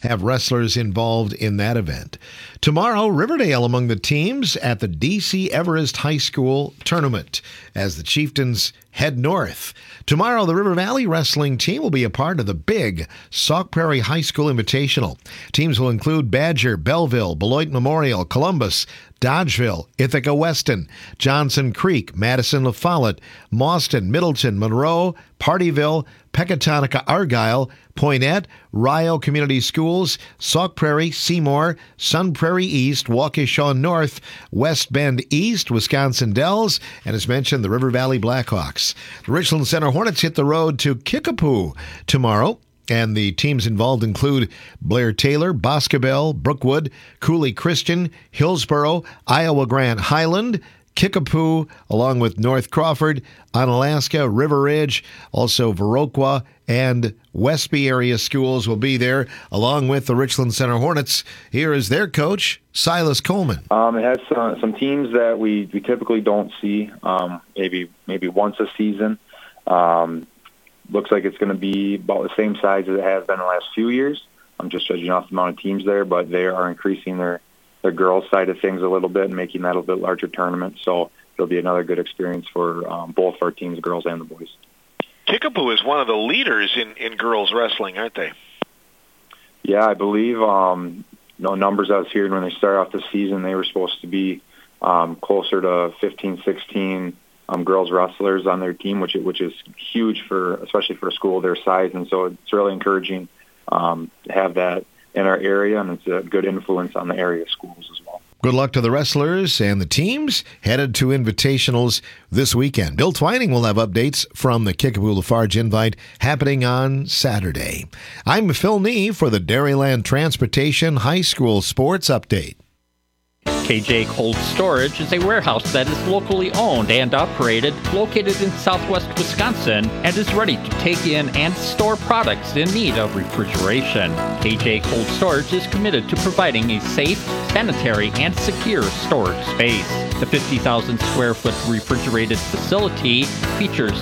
have wrestlers involved in that event. Tomorrow, Riverdale among the teams at the D.C. Everest High School tournament as the Chieftains head north. Tomorrow, the River Valley wrestling team will be a part of the big Sauk Prairie High School Invitational. Teams will include Badger, Belleville, Beloit Memorial, Columbus, Dodgeville, Ithaca Weston, Johnson Creek, Madison La Follette, Mauston, Middleton, Monroe, Partyville, Pecatonica, Argyle, Poynette, Rio Community Schools, Sauk Prairie, Seymour, Sun Prairie East, Waukesha North, West Bend East, Wisconsin Dells, and as mentioned, the River Valley Blackhawks. The Richland Center Hornets hit the road to Kickapoo tomorrow. And the teams involved include Blair Taylor, Boscobel, Brookwood, Cooley Christian, Hillsboro, Iowa Grant Highland, Kickapoo, along with North Crawford, Onalaska, River Ridge, also Viroqua, and Westby area schools will be there, along with the Richland Center Hornets. Here is their coach, Silas Coleman. It has some teams that we typically don't see, maybe once a season. Looks like it's going to be about the same size as it has been the last few years. I'm just judging off the amount of teams there, but they are increasing their girls' side of things a little bit and making that a bit larger tournament. So it'll be another good experience for both our teams, girls and the boys. Kickapoo is one of the leaders in girls wrestling, aren't they? Yeah, I believe. Numbers I was hearing when they started off the season, they were supposed to be closer to 15, 16 girls wrestlers on their team, which is huge especially for a school their size. And so it's really encouraging to have that in our area, and it's a good influence on the area schools as well. Good luck to the wrestlers and the teams headed to invitationals this weekend. Bill Twining will have updates from the Kickapoo Lafarge Invite happening on Saturday. I'm Phil Nee for the Dairyland Transportation High School Sports Update. KJ Cold Storage is a warehouse that is locally owned and operated, located in southwest Wisconsin, and is ready to take in and store products in need of refrigeration. KJ Cold Storage is committed to providing a safe, sanitary, and secure storage space. The 50,000 square foot refrigerated facility features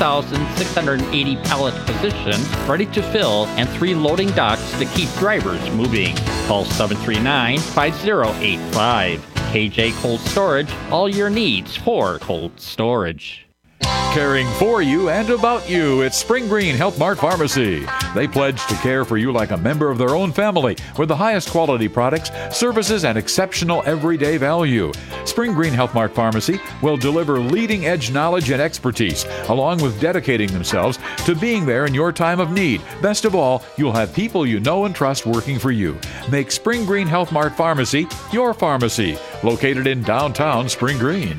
7,680 pallet positions ready to fill and 3 loading docks to keep drivers moving. Call 739-5085. KJ Cold Storage, all your needs for cold storage. Caring for you and about you, it's Spring Green Health Mart Pharmacy. They pledge to care for you like a member of their own family with the highest quality products, services, and exceptional everyday value. Spring Green Health Mart Pharmacy will deliver leading-edge knowledge and expertise, along with dedicating themselves to being there in your time of need. Best of all, you'll have people you know and trust working for you. Make Spring Green Health Mart Pharmacy your pharmacy, located in downtown Spring Green.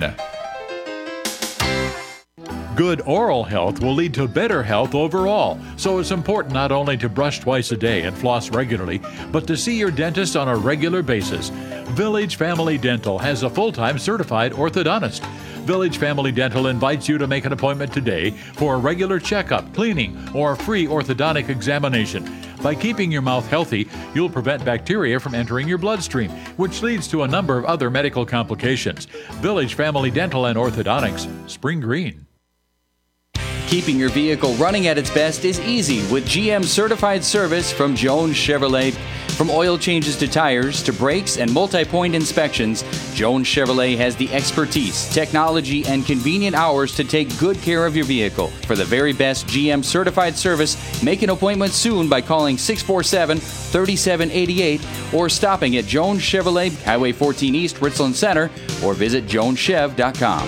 Good oral health will lead to better health overall, so it's important not only to brush twice a day and floss regularly, but to see your dentist on a regular basis. Village Family Dental has a full-time certified orthodontist. Village Family Dental invites you to make an appointment today for a regular checkup, cleaning, or a free orthodontic examination. By keeping your mouth healthy, you'll prevent bacteria from entering your bloodstream, which leads to a number of other medical complications. Village Family Dental and Orthodontics, Spring Green. Keeping your vehicle running at its best is easy with GM certified service from Jones Chevrolet. From oil changes to tires to brakes and multi-point inspections, Jones Chevrolet has the expertise, technology, and convenient hours to take good care of your vehicle. For the very best GM certified service, make an appointment soon by calling 647-3788 or stopping at Jones Chevrolet, Highway 14 East, Richland Center, or visit joneschev.com.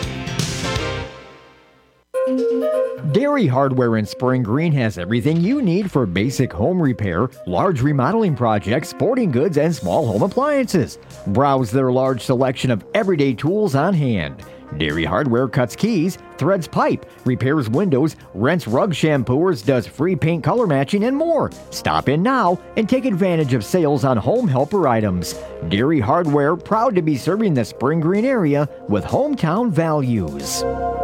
Dairy Hardware in Spring Green has everything you need for basic home repair, large remodeling projects, sporting goods, and small home appliances. Browse their large selection of everyday tools on hand. Dairy Hardware cuts keys, threads pipe, repairs windows, rents rug shampooers, does free paint color matching, and more. Stop in now and take advantage of sales on home helper items. Dairy Hardware, proud to be serving the Spring Green area with hometown values.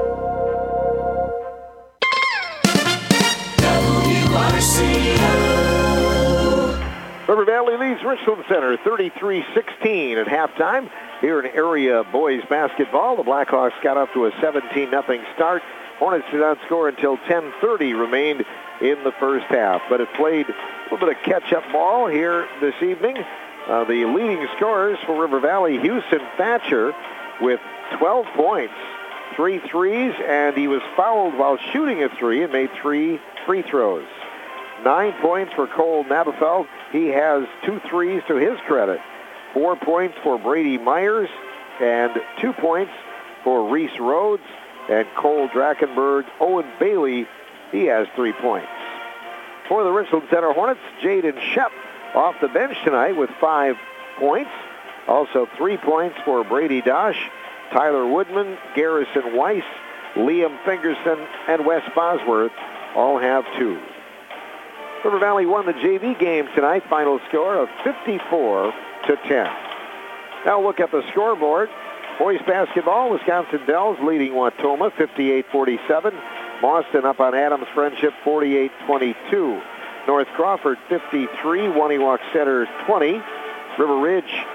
River Valley leads Richland Center 33-16 at halftime. Here in area boys basketball, the Blackhawks got off to a 17-0 start. Hornets did not score until 10:30 remained in the first half. But it played a little bit of catch-up ball here this evening. The leading scorers for River Valley, Houston Thatcher with 12 points, 3 threes, and he was fouled while shooting a 3 and made 3 free throws. 9 points for Cole Nabafeld. He has 2 threes to his credit. 4 points for Brady Myers and 2 points for Reese Rhodes. And Cole Drachenberg. Owen Bailey, he has 3 points. For the Richland Center Hornets, Jaden Shep off the bench tonight with 5 points. Also 3 points for Brady Dosh, Tyler Woodman, Garrison Weiss, Liam Fingerson, and Wes Bosworth all have 2. River Valley won the JV game tonight, final score of 54-10. Now look at the scoreboard. Boys basketball, Wisconsin Dells leading Wautoma 58-47. Boston up on Adams Friendship 48-22. North Crawford 53, Waniwak Center 20. River Ridge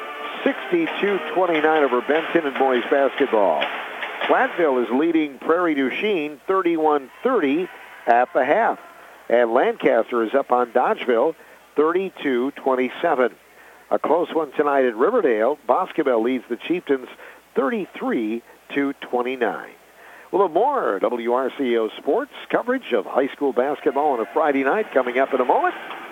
62-29 over Benton in boys basketball. Platteville is leading Prairie du Chien 31-30 at the half. And Lancaster is up on Dodgeville 32-27. A close one tonight at Riverdale. Boscobel leads the Chieftains 33-29. We'll have more WRCO sports coverage of high school basketball on a Friday night coming up in a moment.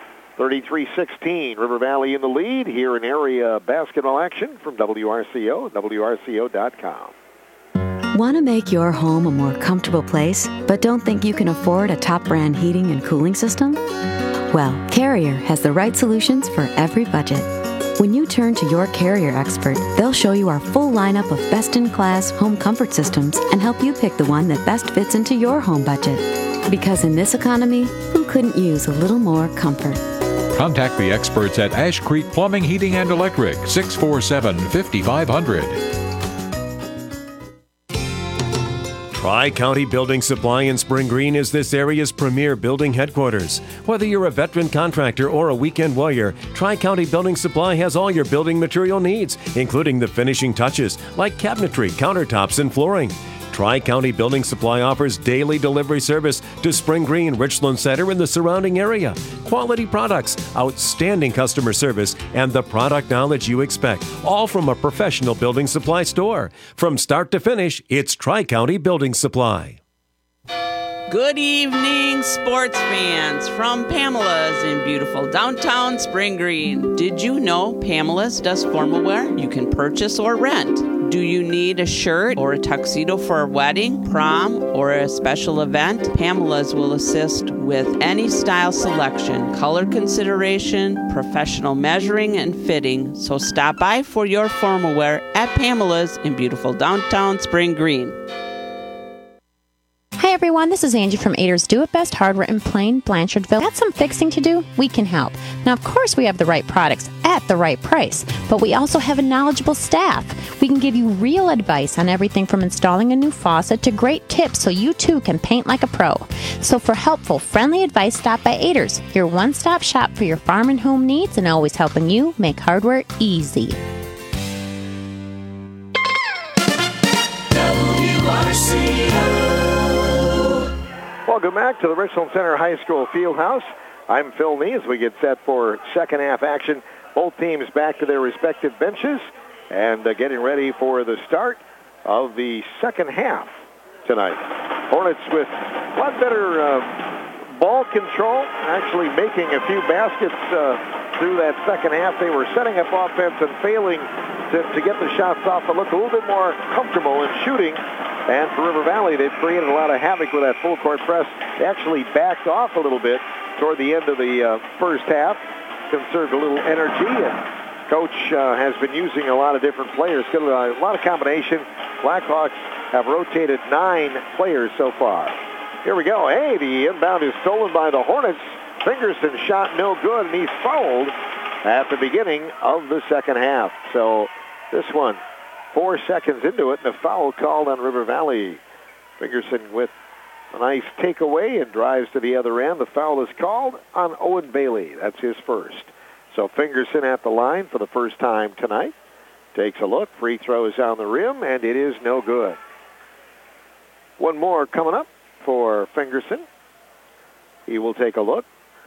33-16, River Valley in the lead here in area basketball action from WRCO, WRCO.com. Want to make your home a more comfortable place, but don't think you can afford a top brand heating and cooling system? Well, Carrier has the right solutions for every budget. When you turn to your Carrier expert, they'll show you our full lineup of best-in-class home comfort systems and help you pick the one that best fits into your home budget. Because in this economy, who couldn't use a little more comfort? Contact the experts at Ash Creek Plumbing, Heating, and Electric, 647-5500. Tri-County Building Supply in Spring Green is this area's premier building headquarters. Whether you're a veteran contractor or a weekend warrior, Tri-County Building Supply has all your building material needs, including the finishing touches like cabinetry, countertops, and flooring. Tri-County Building Supply offers daily delivery service to Spring Green, Richland Center, and the surrounding area. Quality products, outstanding customer service, and the product knowledge you expect, all from a professional building supply store. From start to finish, it's Tri-County Building Supply. Good evening, sports fans, from Pamela's in beautiful downtown Spring Green. Did you know Pamela's does formal wear you can purchase or rent? Do you need a shirt or a tuxedo for a wedding, prom, or a special event? Pamela's will assist with any style selection, color consideration, professional measuring and fitting. So stop by for your formal wear at Pamela's in beautiful downtown Spring Green. Hi everyone, this is Angie from Ader's Do It Best Hardware in Plain, Blanchardville. Got some fixing to do? We can help. Now, of course, we have the right products at the right price, but we also have a knowledgeable staff. We can give you real advice on everything from installing a new faucet to great tips so you too can paint like a pro. So for helpful, friendly advice, stop by Ader's, your one-stop shop for your farm and home needs and always helping you make hardware easy. Welcome back to the Richland Center High School Fieldhouse. I'm Phil Nee as we get set for second half action. Both teams back to their respective benches and getting ready for the start of the second half tonight. Hornets with a lot better ball control, actually making a few baskets through that second half. They were setting up offense and failing to get the shots off, but look a little bit more comfortable in shooting. And for River Valley, they've created a lot of havoc with that full court press. They actually backed off a little bit toward the end of the first half, conserved a little energy, and Coach has been using a lot of different players. Got a lot of combination. Blackhawks have rotated 9 players so far. Here we go. Hey, the inbound is stolen by the Hornets. Fingerson shot no good, and he's fouled at the beginning of the second half. So this one, 4 seconds into it, and a foul called on River Valley. Fingerson with a nice takeaway and drives to the other end. The foul is called on Owen Bailey. That's his first. So Fingerson at the line for the first time tonight. Takes a look. Free throw is on the rim, and it is no good. One more coming up for Fingerson. He will take a look.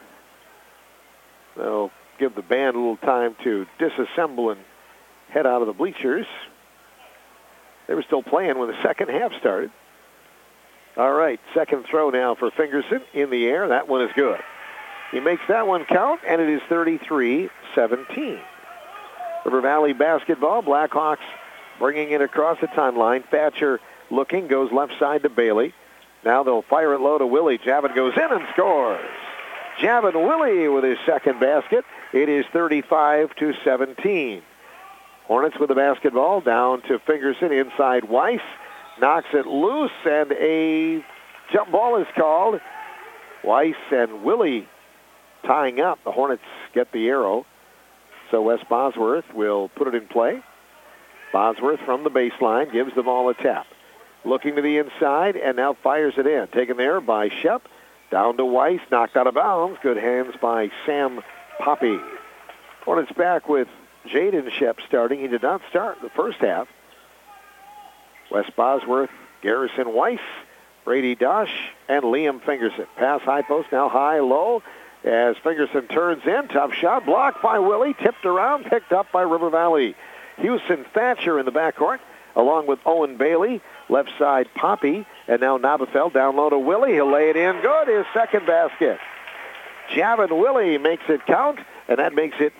They'll give the band a little time to disassemble and head out of the bleachers. They were still playing when the second half started. All right, second throw now for Fingerson in the air. That one is good. He makes that one count, and it is 33-17. River Valley basketball. Blackhawks bringing it across the timeline. Thatcher looking, goes left side to Bailey. Now they'll fire it low to Willie. Javin goes in and scores. Javin Willie with his second basket. It is 35-17. Hornets with the basketball down to Fingerson inside Weiss. Knocks it loose, and a jump ball is called. Weiss and Willie tying up. The Hornets get the arrow. So Wes Bosworth will put it in play. Bosworth from the baseline gives the ball a tap. Looking to the inside, and now fires it in. Taken there by Shep. Down to Weiss, knocked out of bounds. Good hands by Sam Poppy. Hornets back with Jaden Shep starting. He did not start the first half. Wes Bosworth, Garrison Weiss, Brady Dosh, and Liam Fingerson. Pass high post, now high, low. As Fingerson turns in, tough shot, blocked by Willie, tipped around, picked up by River Valley. Houston Thatcher in the backcourt, along with Owen Bailey. Left side, Poppy, and now Nabafel down low to Willie. He'll lay it in. Good, his second basket. Javin Willie makes it count, and that makes it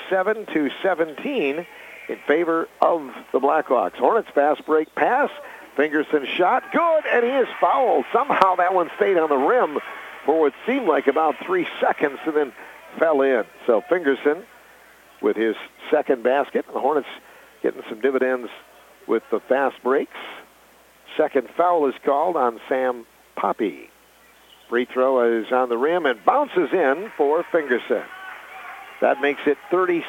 37-17 in favor of the Blackhawks. Hornets fast break pass. Fingerson shot, good, and he is fouled. Somehow that one stayed on the rim for what seemed like about 3 seconds and then fell in. So Fingerson with his second basket. The Hornets getting some dividends with the fast breaks. Second foul is called on Sam Poppy. Free throw is on the rim and bounces in for Fingerson. That makes it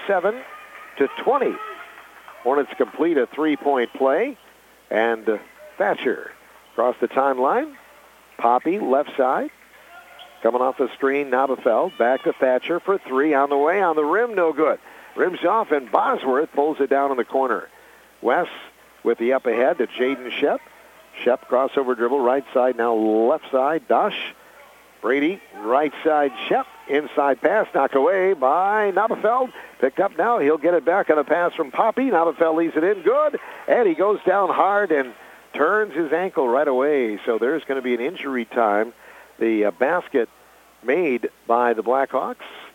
37-20. Hornets complete a three-point play. And Thatcher across the timeline. Poppy left side. Coming off the screen, Nabafel back to Thatcher for three on the way. On the rim, no good. Rims off, and Bosworth pulls it down in the corner. Wes with the up ahead to Jaden Shep. Shep crossover dribble, right side, now left side. Dosh. Brady, right side, Shep. Inside pass, knocked away by Nabafeld. Picked up now. He'll get it back on a pass from Poppy. Nabafeld leaves it in. Good. And he goes down hard and turns his ankle right away. So there's going to be an injury time. The basket made by the Blackhawks.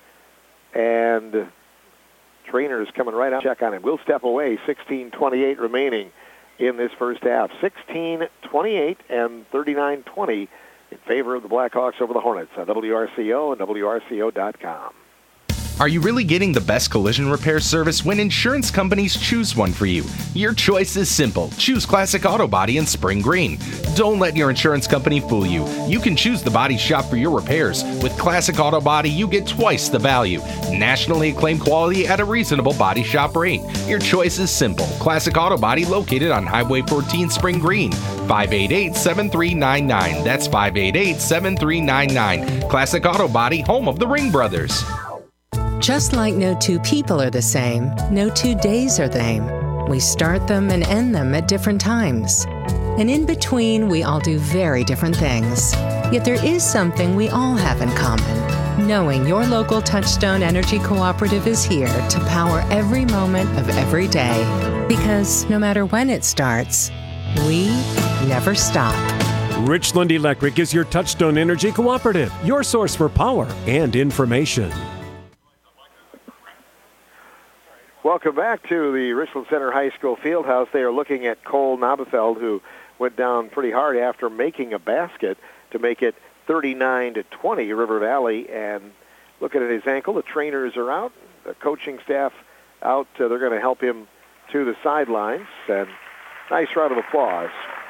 And Trainer's coming right out. Check on him. We'll step away. 16:28 remaining in this first half. 16-28 and 39-20 in favor of the Blackhawks over the Hornets on WRCO and WRCO.com. Are you really getting the best collision repair service when insurance companies choose one for you? Your choice is simple. Choose Classic Auto Body in Spring Green. Don't let your insurance company fool you. You can choose the body shop for your repairs. With Classic Auto Body, you get twice the value. Nationally acclaimed quality at a reasonable body shop rate. Your choice is simple. Classic Auto Body located on Highway 14 Spring Green. 588-7399. That's 588-7399. Classic Auto Body, home of the Ring Brothers. Just like no two people are the same, no 2 days are the same. We start them and end them at different times. And in between, we all do very different things. Yet there is something we all have in common. Knowing your local Touchstone Energy Cooperative is here to power every moment of every day. Because no matter when it starts, we never stop. Richland Electric is your Touchstone Energy Cooperative, your source for power and information. Welcome back to the Richland Center High School Fieldhouse. They are looking at Cole Nabafeld, who went down pretty hard after making a basket to make it 39-20 River Valley. And looking at his ankle, the trainers are out, the coaching staff out. They're going to help him to the sidelines. And nice round of applause.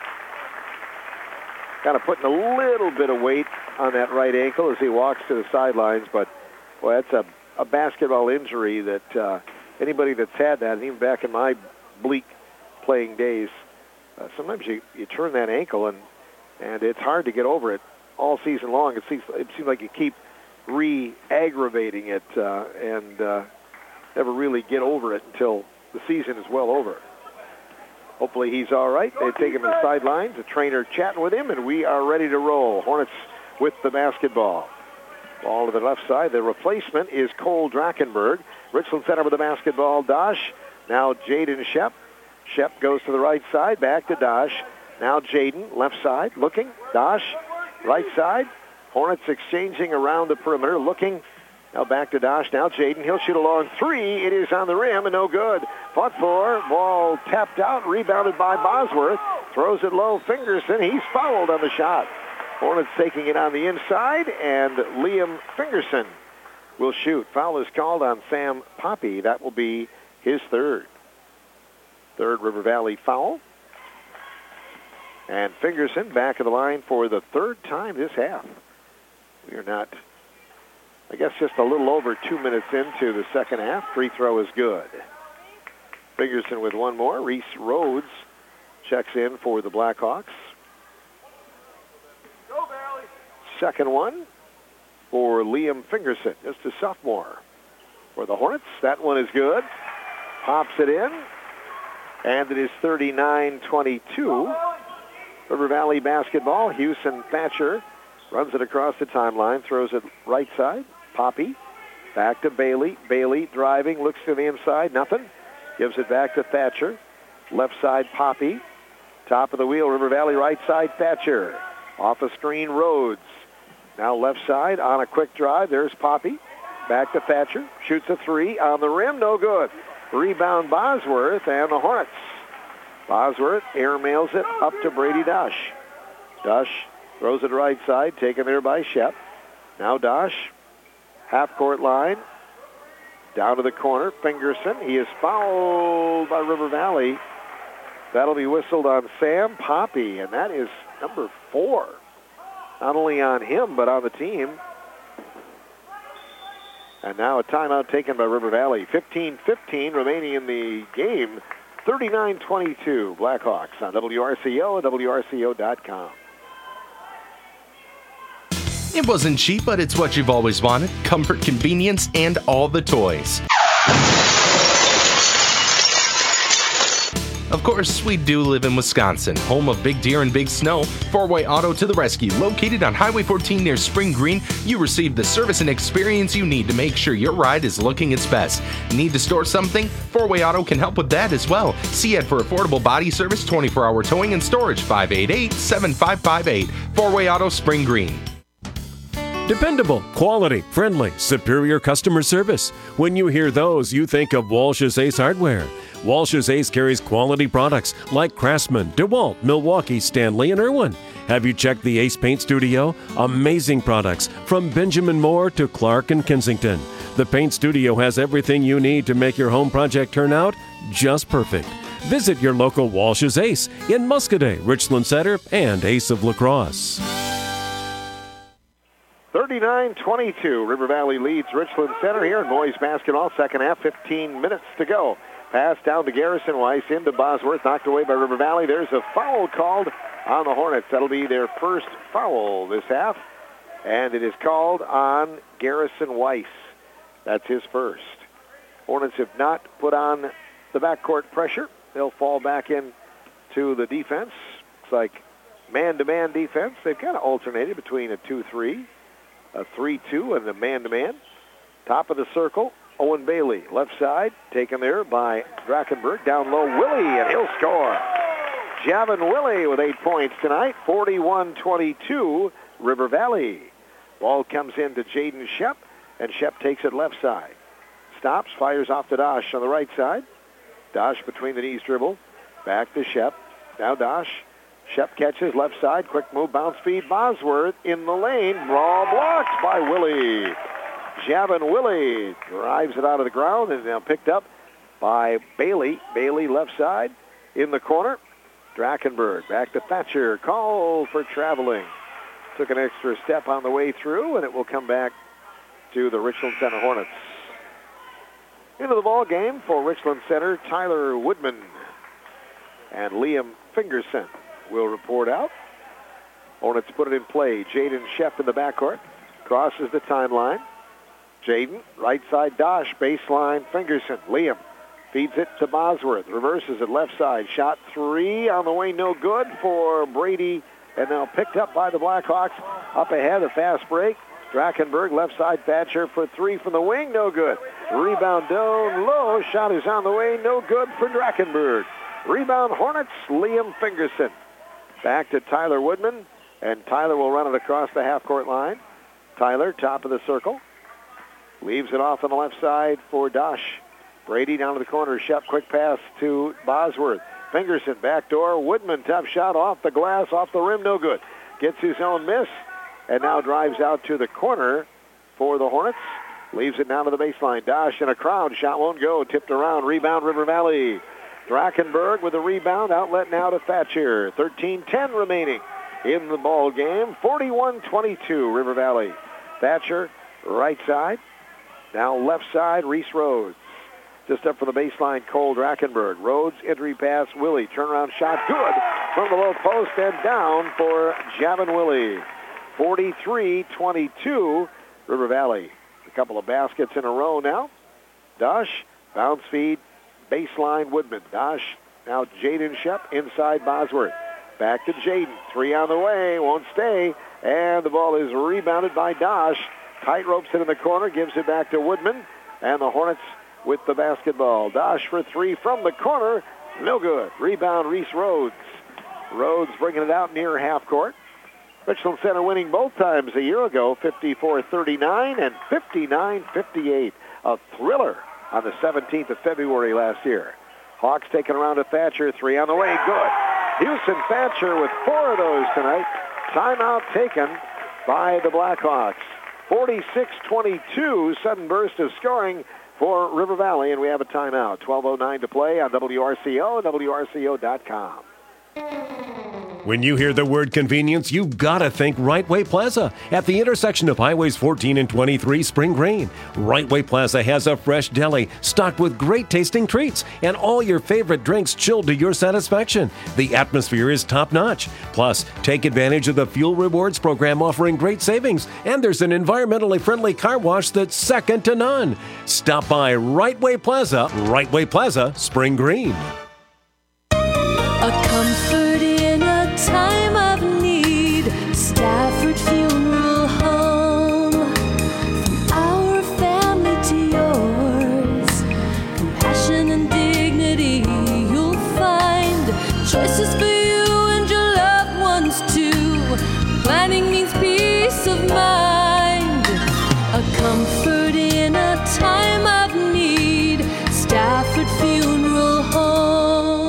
Kind of putting a little bit of weight on that right ankle as he walks to the sidelines. But, boy, that's a basketball injury that anybody that's had that, and even back in my bleak playing days, sometimes you turn that ankle, and it's hard to get over it all season long. It seems like you keep re-aggravating it and never really get over it until the season is well over. Hopefully he's all right. They take him to the sidelines, the trainer chatting with him, and we are ready to roll. Hornets with the basketball. Ball to the left side. The replacement is Cole Drachenberg. Richland Center with the basketball. Dosh. Now Jaden Shep. Shep goes to the right side. Back to Dosh. Now Jaden, left side, looking. Dosh, right side. Hornets exchanging around the perimeter, looking. Now back to Dosh. Now Jaden. He'll shoot a long three. It is on the rim and no good. Fought for. Ball tapped out. Rebounded by Bosworth. Throws it low. Fingerson. He's fouled on the shot. Hornets taking it on the inside. And Liam Fingerson will shoot. Foul is called on Sam Poppy. That will be his third. Third River Valley foul. And Fingerson back of the line for the third time this half. We are not, I guess, just a little over 2 minutes into the second half. Free throw is good. Fingerson with one more. Reese Rhodes checks in for the Blackhawks. Second one for Liam Fingerson, just a sophomore. For the Hornets, that one is good. Pops it in. And it is 39-22. River Valley basketball. Houston Thatcher runs it across the timeline, throws it right side. Poppy back to Bailey. Bailey driving, looks to the inside, nothing. Gives it back to Thatcher. Left side, Poppy. Top of the wheel, River Valley right side, Thatcher. Off a screen, Rhodes. Now left side on a quick drive. There's Poppy. Back to Thatcher. Shoots a three on the rim, no good. Rebound Bosworth and the Hornets. Bosworth airmails it up to Brady Dosh. Dosh throws it right side, taken there by Shep. Now Dosh, half-court line, down to the corner. Fingerson, he is fouled by River Valley. That'll be whistled on Sam Poppy, and that is number 4. Not only on him, but on the team. And now a timeout taken by River Valley. 15-15 remaining in the game. 39-22 Blackhawks on WRCO and WRCO.com. It wasn't cheap, but it's what you've always wanted. Comfort, convenience, and all the toys. Of course, we do live in Wisconsin, home of big deer and big snow. Four-Way Auto to the rescue. Located on Highway 14 near Spring Green, you receive the service and experience you need to make sure your ride is looking its best. Need to store something? Four-Way Auto can help with that as well. See ad for affordable body service, 24-hour towing and storage, 588-7558. Four-Way Auto, Spring Green. Dependable, quality, friendly, superior customer service. When you hear those, you think of Walsh's Ace Hardware. Walsh's Ace carries quality products like Craftsman, DeWalt, Milwaukee, Stanley, and Irwin. Have you checked the Ace Paint Studio? Amazing products from Benjamin Moore to Clark and Kensington. The Paint Studio has everything you need to make your home project turn out just perfect. Visit your local Walsh's Ace in Muscadet, Richland Center, and Ace of La Crosse. 39-22. River Valley leads Richland Center here in boys basketball. Second half, 15 minutes to go. Pass down to Garrison Weiss into Bosworth. Knocked away by River Valley. There's a foul called on the Hornets. That'll be their first foul this half. And it is called on Garrison Weiss. That's his first. Hornets have not put on the backcourt pressure. They'll fall back in to the defense. It's like man-to-man defense. They've kind of alternated between a 2-3, a 3-2, and a man-to-man. Top of the circle, Owen Bailey. Left side, taken there by Drachenberg. Down low, Willie, and he'll score. Javon Willie with 8 points tonight. 41-22, River Valley. Ball comes in to Jaden Shep, and Shep takes it left side. Stops, fires off to Dosh on the right side. Dosh between the knees dribble. Back to Shep. Now Dosh. Shep catches left side. Quick move, bounce feed. Bosworth in the lane. Ball blocked by Willie. Javon Willie drives it out of the ground and now picked up by Bailey. Bailey left side in the corner. Drachenberg back to Thatcher. Call for traveling. Took an extra step on the way through, and it will come back to the Richland Center Hornets. Into the ball game for Richland Center, Tyler Woodman and Liam Fingerson will report out. Hornets put it in play. Jaden Shep in the backcourt. Crosses the timeline. Jaden, right side Dosh, baseline Fingerson. Liam feeds it to Bosworth. Reverses it left side. Shot 3 on the way, no good for Brady. And now picked up by the Blackhawks. Up ahead, a fast break. Drachenberg, left side, Thatcher for three from the wing, no good. Rebound down low, shot is on the way, no good for Drachenberg. Rebound Hornets, Liam Fingerson. Back to Tyler Woodman, and Tyler will run it across the half-court line. Tyler, top of the circle. Leaves it off on the left side for Dosh. Brady down to the corner, Shep, quick pass to Bosworth. Fingerson, backdoor, Woodman, tough shot off the glass, off the rim, no good. Gets his own miss, and now drives out to the corner for the Hornets. Leaves it down to the baseline. Dosh in a crowd, shot won't go, tipped around, rebound River Valley. Drachenberg with a rebound, outlet now to Thatcher. 13-10 remaining in the ball game. 41-22, River Valley. Thatcher, right side. Now left side, Reese Rhodes. Just up for the baseline, Cole Drachenberg. Rhodes, entry pass, Willie. Turnaround shot, good. From the low post and down for Javin Willie. 43-22, River Valley. A couple of baskets in a row now. Dosh, bounce feed, baseline Woodman. Dosh, now Jaden Shep inside Bosworth. Back to Jaden. Three on the way, won't stay. And the ball is rebounded by Dosh. Tight ropes it in the corner, gives it back to Woodman. And the Hornets with the basketball. Dosh for three from the corner. No good. Rebound, Reese Rhodes. Rhodes bringing it out near half court. Richland Center winning both times a year ago, 54-39 and 59-58. A thriller on the 17th of February last year. Hawks taking around to Thatcher. Three on the way. Good. Houston Thatcher with four of those tonight. Timeout taken by the Blackhawks. 46-22, sudden burst of scoring for River Valley, and we have a timeout. 12:09 to play on WRCO and WRCO.com. When you hear the word convenience, you've got to think Right Way Plaza at the intersection of Highways 14 and 23 Spring Green. Right Way Plaza has a fresh deli stocked with great tasting treats and all your favorite drinks chilled to your satisfaction. The atmosphere is top-notch. Plus, take advantage of the Fuel Rewards program offering great savings, and there's an environmentally friendly car wash that's second to none. Stop by Right Way Plaza, Spring Green. A comfort in a time of need. Stafford Funeral Home. From our family to yours. Compassion and dignity you'll find. Choices for you and your loved ones too. Planning means peace of mind. A comfort in a time of need. Stafford Funeral Home.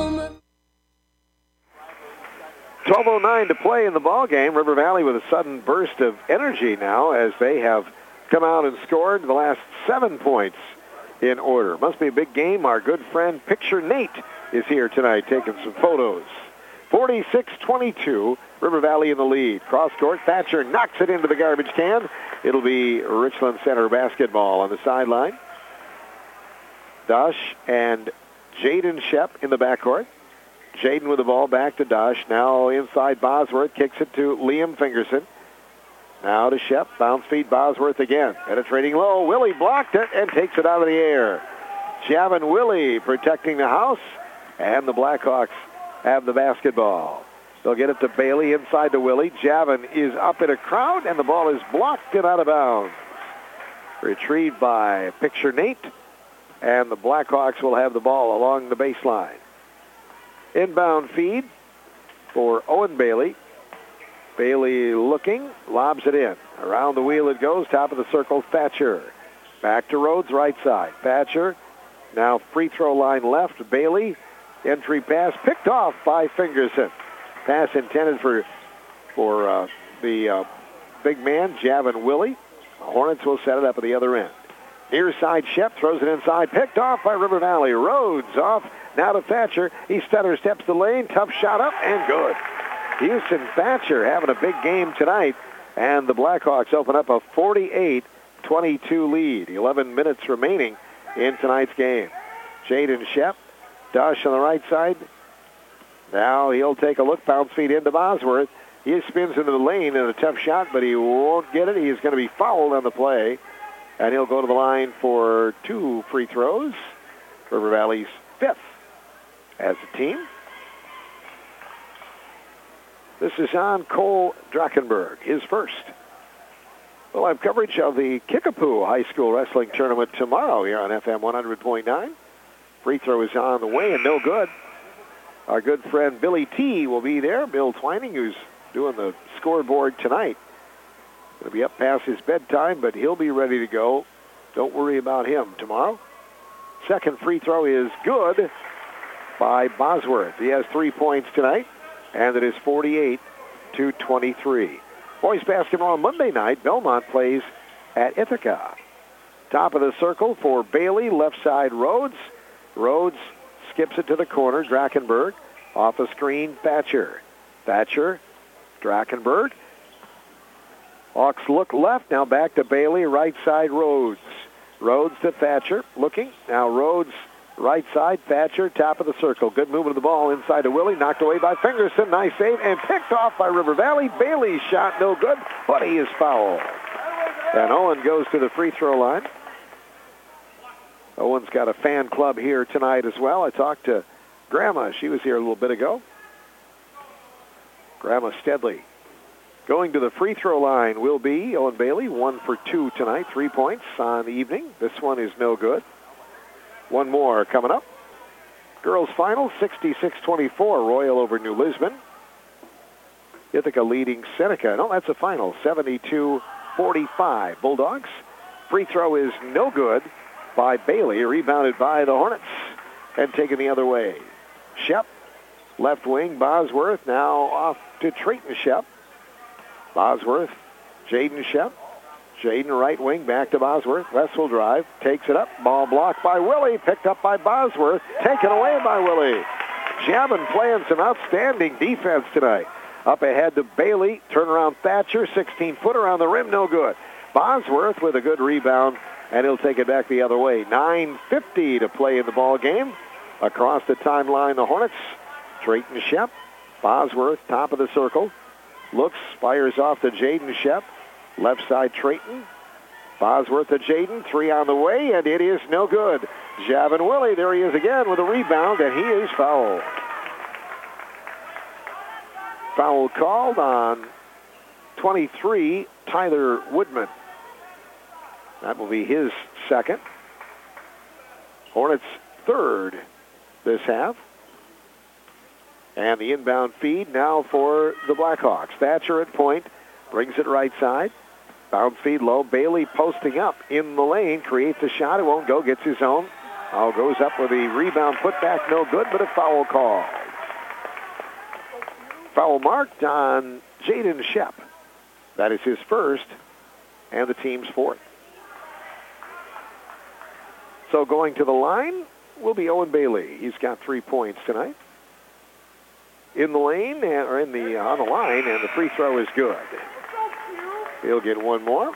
12:09 to play in the ball game. River Valley with a sudden burst of energy now as they have come out and scored the last 7 points in order. Must be a big game. Our good friend Picture Nate is here tonight taking some photos. 46-22, River Valley in the lead. Cross court, Thatcher knocks it into the garbage can. It'll be Richland Center basketball on the sideline. Dosh and Jaden Shep in the backcourt. Jaden with the ball back to Dosh. Now inside Bosworth. Kicks it to Liam Fingerson. Now to Shep. Bounce feed Bosworth again. Penetrating low. Willie blocked it and takes it out of the air. Javin Willie protecting the house. And the Blackhawks have the basketball. They'll get it to Bailey inside to Willie. Javin is up in a crowd and the ball is blocked and out of bounds. Retrieved by Picture Nate. And the Blackhawks will have the ball along the baseline. Inbound feed for Owen Bailey. Bailey looking, lobs it in. Around the wheel it goes, top of the circle, Thatcher. Back to Rhodes, right side. Thatcher, now free throw line left. Bailey, entry pass, picked off by Fingerson. Pass intended for the big man, Javin Willie. The Hornets will set it up at the other end. Near side, Shep throws it inside, picked off by River Valley. Rhodes off. Now to Thatcher. He stutter steps the lane. Tough shot up and good. Houston Thatcher having a big game tonight. And the Blackhawks open up a 48-22 lead. 11 minutes remaining in tonight's game. Jaden Shep. Dosh on the right side. Now he'll take a look. Bounce feed into Bosworth. He spins into the lane in a tough shot, but he won't get it. He's going to be fouled on the play. And he'll go to the line for 2 free throws. River Valley's 5th as a team. This is on Cole Drachenberg, his first. We'll have coverage of the Kickapoo High School Wrestling Tournament tomorrow here on FM 100.9. Free throw is on the way and no good. Our good friend Billy T will be there. Bill Twining, who's doing the scoreboard tonight. Going to be up past his bedtime, but he'll be ready to go. Don't worry about him tomorrow. Second free throw is good by Bosworth. He has 3 points tonight, and it is 48-23. Boys basketball on Monday night. Belmont plays at Ithaca. Top of the circle for Bailey, left side Rhodes. Rhodes skips it to the corner. Drakenberg off a screen. Thatcher. Drakenberg. Hawks look left. Now back to Bailey. Right side Rhodes. Rhodes to Thatcher. Looking. Now Rhodes right side. Thatcher top of the circle. Good movement of the ball inside to Willie. Knocked away by Fingerson. Nice save and picked off by River Valley. Bailey's shot no good, but he is fouled. And Owen goes to the free throw line. Owen's got a fan club here tonight as well. I talked to Grandma. She was here a little bit ago. Grandma Steadley. Going to the free throw line will be Owen Bailey, 1 for 2 tonight, 3 points on the evening. This one is no good. One more coming up. Girls final, 66-24, Royal over New Lisbon. Ithaca leading Seneca. No, that's a final, 72-45. Bulldogs. Free throw is no good by Bailey, rebounded by the Hornets, and taken the other way. Shep, left wing, Bosworth, now off to Trayton Shep. Bosworth, Jaden Shep. Jaden right wing, back to Bosworth. Wessel drive, takes it up. Ball blocked by Willie, picked up by Bosworth, taken away by Willie. Javin playing some outstanding defense tonight. Up ahead to Bailey, turnaround Thatcher, 16-foot around the rim, no good. Bosworth with a good rebound, and he'll take it back the other way. 9:50 to play in the ball game. Across the timeline, the Hornets. Trayton Shep, Bosworth, top of the circle. Looks, fires off to Jaden Shep. Left side Trayton. Bosworth to Jaden. 3 on the way, and it is no good. Javin Willie, there he is again with a rebound, and he is fouled. Foul called on 23, Tyler Woodman. That will be his second. Hornets third this half. And the inbound feed now for the Blackhawks. Thatcher at point, brings it right side. Bounce feed low. Bailey posting up in the lane, creates a shot. It won't go, gets his own. Goes up with a rebound, put back, no good, but a foul call. Foul marked on Jaden Shep. That is his first and the team's fourth. So going to the line will be Owen Bailey. He's got 3 points tonight. In the lane, or on the line, and the free throw is good. He'll get one more.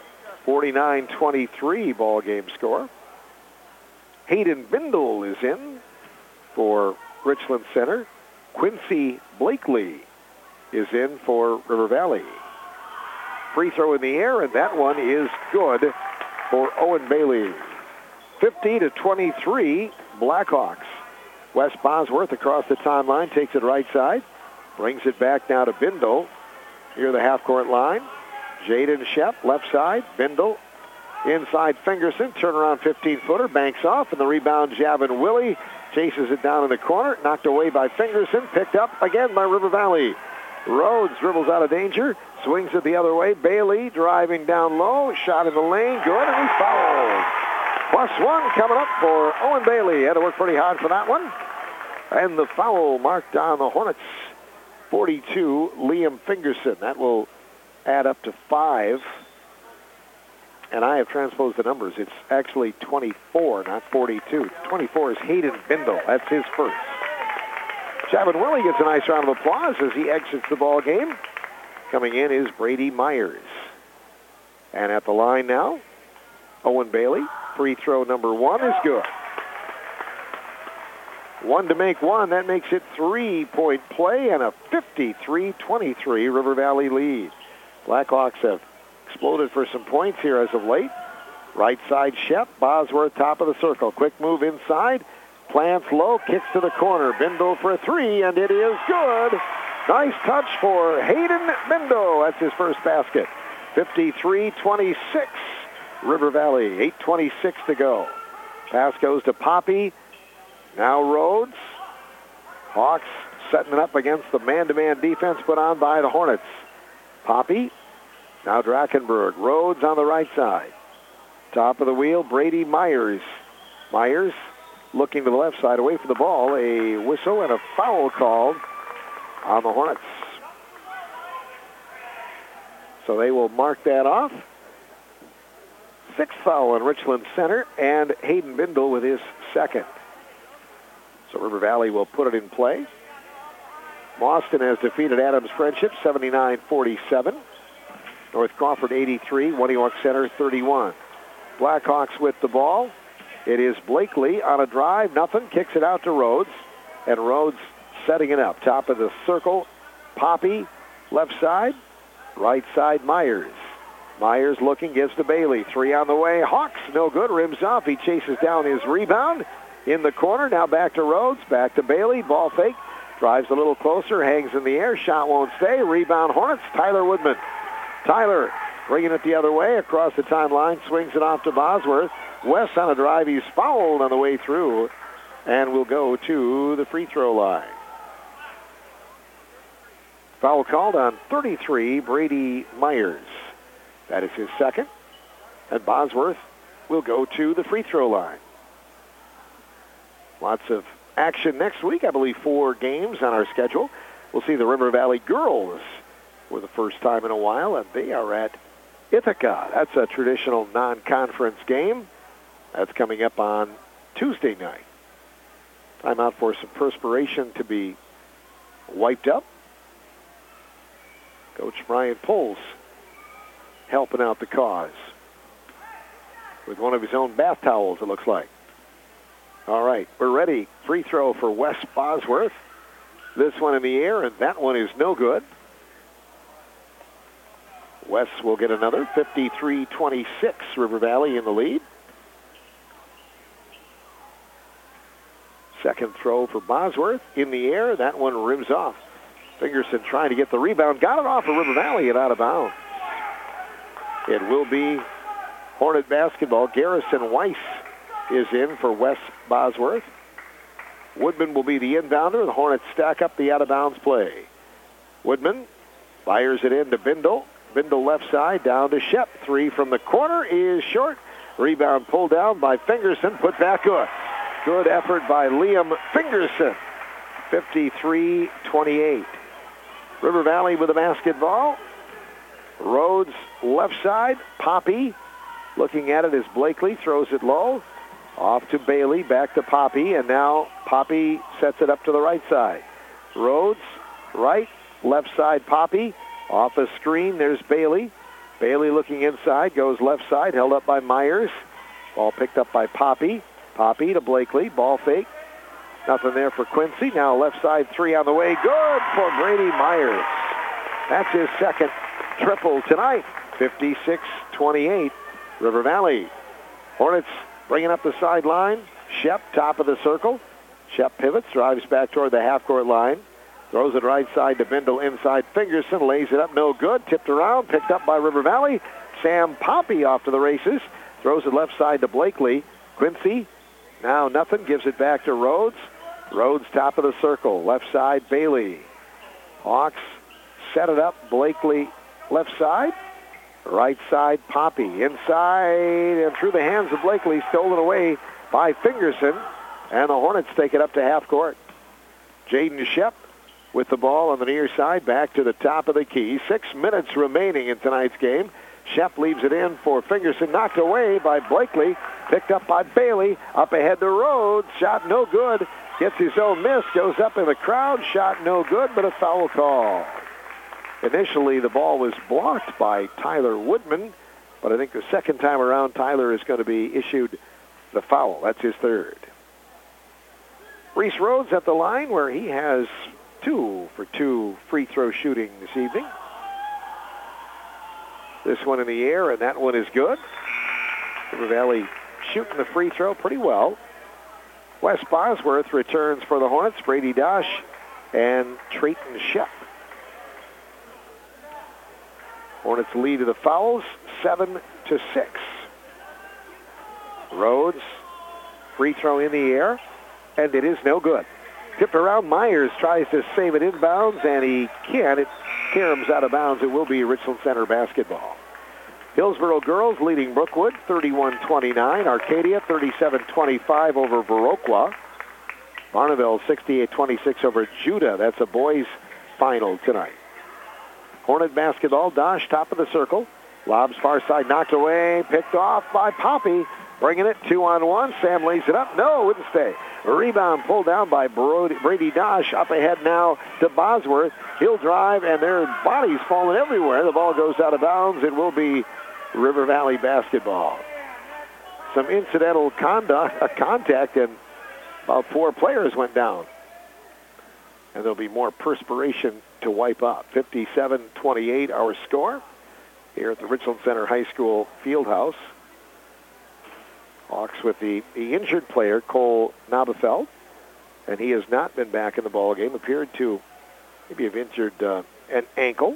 49-23 ball game score. Hayden Bindle is in for Richland Center. Quincy Blakely is in for River Valley. Free throw in the air, and that one is good for Owen Bailey. 50-23 Blackhawks. Wes Bosworth across the timeline, takes it right side, brings it back now to Bindle near the half-court line. Jaden Shep, left side, Bindle inside Fingerson, turnaround 15-footer, banks off, and the rebound Javin Willie chases it down in the corner, knocked away by Fingerson, picked up again by River Valley. Rhodes dribbles out of danger, swings it the other way. Bailey driving down low, shot in the lane, good, and he's fouled. +1 coming up for Owen Bailey. Had to work pretty hard for that one. And the foul marked on the Hornets. 42, Liam Fingerson. That will add up to 5. And I have transposed the numbers. It's actually 24, not 42. 24 is Hayden Bindle. That's his first. Javin Willie gets a nice round of applause as he exits the ball game. Coming in is Brady Myers. And at the line now, Owen Bailey. Free throw number 1 is good. 1 to make 1. That makes it 3-point play and a 53-23 River Valley lead. Blackhawks have exploded for some points here as of late. Right side Shep. Bosworth top of the circle. Quick move inside. Plants low. Kicks to the corner. Bindle for a 3, and it is good. Nice touch for Hayden Bindle. That's his first basket. 53-26, River Valley, 8:26 to go. Pass goes to Poppy. Now Rhodes. Hawks setting it up against the man-to-man defense put on by the Hornets. Poppy. Now Drachenberg. Rhodes on the right side. Top of the wheel, Brady Myers. Myers looking to the left side away from the ball. A whistle and a foul called on the Hornets. So they will mark that off. Sixth foul on Richland Center, and Hayden Bindle with his second. So River Valley will put it in play. Boston has defeated Adams Friendship 79-47. North Crawford 83, Winnewauk Center 31. Blackhawks with the ball. It is Blakely on a drive, nothing, kicks it out to Rhodes, and Rhodes setting it up. Top of the circle, Poppy, left side, right side Myers. Myers looking, gives to Bailey. 3 on the way. Hawks, no good, rims off. He chases down his rebound in the corner. Now back to Rhodes, back to Bailey. Ball fake, drives a little closer, hangs in the air. Shot won't stay. Rebound Hornets, Tyler Woodman. Tyler bringing it the other way across the timeline, swings it off to Bosworth. West on a drive. He's fouled on the way through and will go to the free throw line. Foul called on 33, Brady Myers. That is his second. And Bosworth will go to the free throw line. Lots of action next week. I believe 4 games on our schedule. We'll see the River Valley girls for the first time in a while, and they are at Ithaca. That's a traditional non-conference game. That's coming up on Tuesday night. Time out for some perspiration to be wiped up. Coach Brian Poles helping out the cause with one of his own bath towels, it looks like. All right, we're ready. Free throw for Wes Bosworth. This one in the air, and that one is no good. Wes will get another. 53-26, River Valley in the lead. Second throw for Bosworth in the air. That one rims off. Fingerson trying to get the rebound. Got it off of River Valley and out of bounds. It will be Hornet basketball. Garrison Weiss is in for Wes Bosworth. Woodman will be the inbounder. The Hornets stack up the out-of-bounds play. Woodman fires it in to Bindle. Bindle left side, down to Shep. 3 from the corner is short. Rebound pulled down by Fingerson. Put back good. Good effort by Liam Fingerson. 53-28. River Valley with the basketball. Rhodes left side. Poppy looking at it as Blakely throws it low. Off to Bailey, back to Poppy, and now Poppy sets it up to the right side. Rhodes, right, left side Poppy. Off a screen, there's Bailey. Bailey looking inside, goes left side, held up by Myers. Ball picked up by Poppy. Poppy to Blakely, ball fake. Nothing there for Quincy. Now left side 3 on the way. Good for Brady Myers. That's his second triple tonight. 56-28, River Valley. Hornets bringing up the sideline. Shep, top of the circle. Shep pivots, drives back toward the half-court line. Throws it right side to Bindle inside. Fingerson lays it up, no good. Tipped around, picked up by River Valley. Sam Poppy off to the races. Throws it left side to Blakely. Quincy, now nothing, gives it back to Rhodes. Rhodes top of the circle. Left side, Bailey. Hawks set it up. Blakely left side. Right side, Poppy. Inside and through the hands of Blakely. Stolen away by Fingerson. And the Hornets take it up to half court. Jaden Shep with the ball on the near side. Back to the top of the key. 6 minutes remaining in tonight's game. Shep leaves it in for Fingerson. Knocked away by Blakely. Picked up by Bailey. Up ahead to Rhodes. Shot no good. Gets his own miss. Goes up in the crowd. Shot no good, but a foul call. Initially, the ball was blocked by Tyler Woodman, but I think the second time around, Tyler is going to be issued the foul. That's his third. Reese Rhodes at the line where he has 2 for 2 free throw shooting this evening. This one in the air, and that one is good. River Valley shooting the free throw pretty well. Wes Bosworth returns for the Hornets. Brady Dosh and Trayton Shep. Hornets lead to the fouls, 7-6. Rhodes, free throw in the air, and it is no good. Tipped around, Myers tries to save it inbounds, and he can't. It caroms out of bounds. It will be Richland Center basketball. Hillsboro girls leading Brookwood 31-29. Arcadia 37-25 over Viroqua. Barneville 68-26 over Judah. That's a boys' final tonight. Hornet basketball, Dosh, top of the circle. Lobs far side, knocked away, picked off by Poppy. Bringing it 2-on-1. Sam lays it up. No, wouldn't stay. A rebound pulled down by Brady Dosh. Up ahead now to Bosworth. He'll drive, and their bodies falling everywhere. The ball goes out of bounds. It will be River Valley basketball. Some incidental contact, and about 4 players went down. And there'll be more perspiration to wipe up. 57-28 our score here at the Richland Center High School Fieldhouse. Hawks with the injured player, Cole Nabafeld, and he has not been back in the ball game. Appeared to maybe have injured an ankle.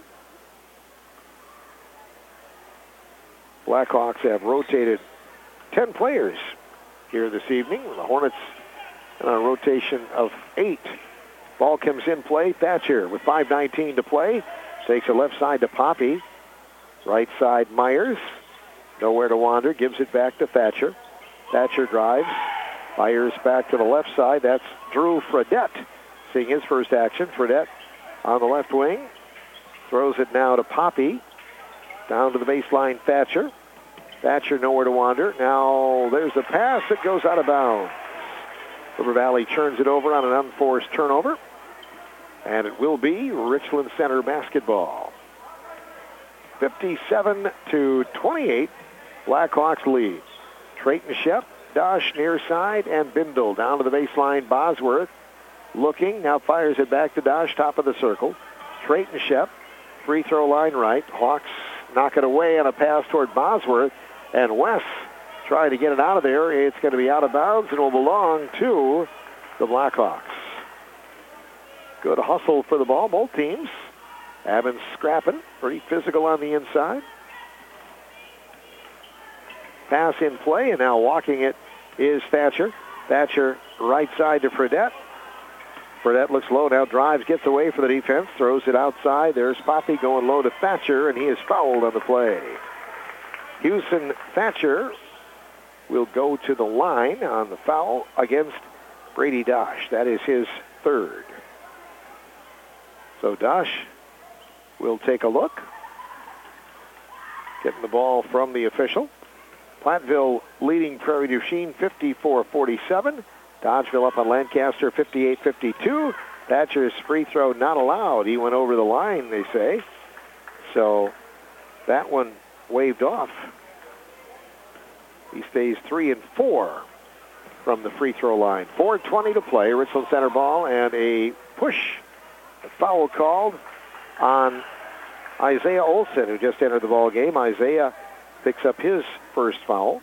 Blackhawks have rotated 10 players here this evening. The Hornets on a rotation of 8. Ball comes in play. Thatcher with 5:19 to play. Takes the left side to Poppy. Right side, Myers. Nowhere to wander. Gives it back to Thatcher. Thatcher drives. Fires back to the left side. That's Drew Fredette seeing his first action. Fredette on the left wing. Throws it now to Poppy. Down to the baseline, Thatcher. Thatcher nowhere to wander. Now there's the pass. It goes out of bounds. River Valley churns it over on an unforced turnover. And it will be Richland Center basketball. 57-28. Blackhawks lead. Trayton Shep, Dosh near side, and Bindle down to the baseline. Bosworth looking, now fires it back to Dosh, top of the circle. Trayton Shep, free throw line right. Hawks knock it away on a pass toward Bosworth, and West trying to get it out of there. It's going to be out of bounds and will belong to the Blackhawks. Good hustle for the ball, both teams. Evans scrapping, pretty physical on the inside. Pass in play, and now walking it is Thatcher. Thatcher right side to Fredette. Fredette looks low now, drives, gets away for the defense, throws it outside. There's Poppy going low to Thatcher, and he is fouled on the play. Houston Thatcher will go to the line on the foul against Brady Dosh. That is his third. So Dosh will take a look. Getting the ball from the official. Platteville leading Prairie du Chien 54-47. Dodgeville up on Lancaster 58-52. Thatcher's free throw not allowed. He went over the line, they say. So that one waved off. He stays 3 and 4 from the free throw line. 4:20 to play. Richland Center ball, and a push. A foul called on Isaiah Olson, who just entered the ball game. Isaiah picks up his first foul.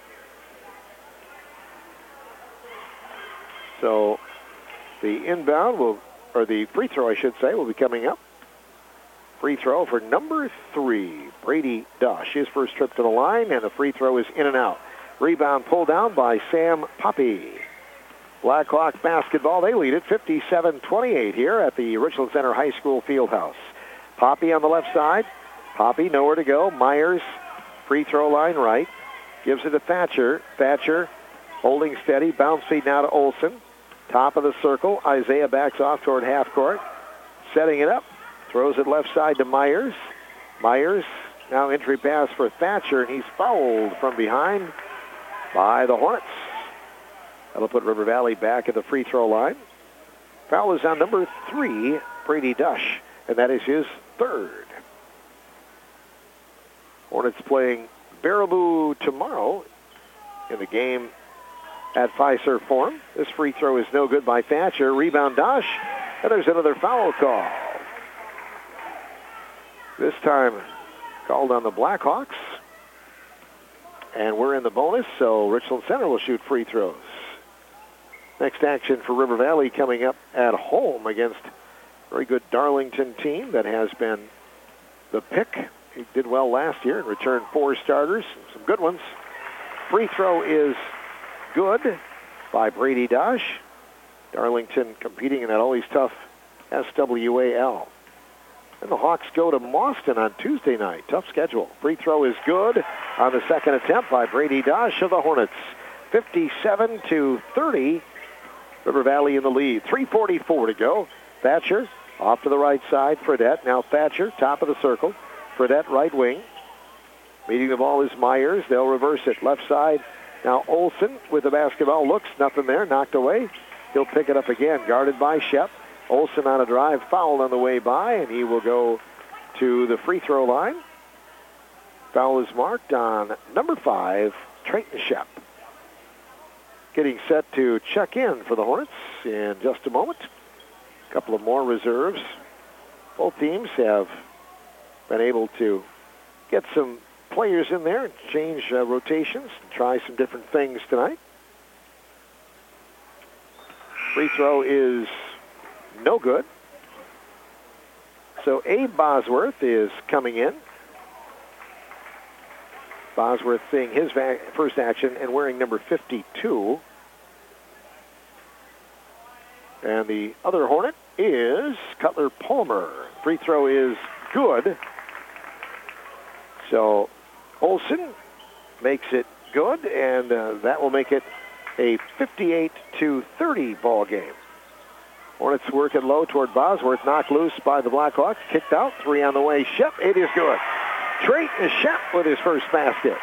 So the inbound will, or the free throw, I should say, will be coming up. Free throw for number 3, Brady Dosh. His first trip to the line, and the free throw is in and out. Rebound pulled down by Sam Poppy. Blackhawks basketball, they lead it 57-28 here at the Richland Center High School Fieldhouse. Poppy on the left side. Poppy nowhere to go. Myers, free throw line right. Gives it to Thatcher. Thatcher holding steady. Bounce feed now to Olson. Top of the circle. Isaiah backs off toward half court. Setting it up. Throws it left side to Myers. Myers now entry pass for Thatcher, and he's fouled from behind by the Hornets. That'll put River Valley back at the free throw line. Foul is on number 3, Brady Dosh, and that is his third. Hornets playing Baraboo tomorrow in the game at Fiserv Forum. This free throw is no good by Thatcher. Rebound Dosh, and there's another foul call. This time called on the Blackhawks. And we're in the bonus, so Richland Center will shoot free throws. Next action for River Valley coming up at home against a very good Darlington team that has been the pick He did well last year and returned 4 starters, some good ones. Free throw is good by Brady Dosh. Darlington competing in that always tough SWAL. And the Hawks go to Mauston on Tuesday night. Tough schedule. Free throw is good on the second attempt by Brady Dosh of the Hornets. 57-30. River Valley in the lead. 3:44 to go. Thatcher off to the right side. Fredette. Now Thatcher, top of the circle. Fredette, right wing. Meeting the ball is Myers. They'll reverse it. Left side. Now Olsen with the basketball. Looks, nothing there. Knocked away. He'll pick it up again. Guarded by Shep. Olsen on a drive. Fouled on the way by, and he will go to the free throw line. Foul is marked on number 5, Trayton Shep. Getting set to check in for the Hornets in just a moment. A couple of more reserves. Both teams have been able to get some players in there and change rotations and try some different things tonight. Free throw is no good. So Abe Bosworth is coming in. Bosworth seeing his first action and wearing number 52. And the other Hornet is Cutler Palmer. Free throw is good. So Olsen makes it good, and that will make it a 58-30 ball game. Hornets work it low toward Bosworth. Knocked loose by the Blackhawks. Kicked out. 3 on the way. Shep. It is good. Trayton Shep with his first basket.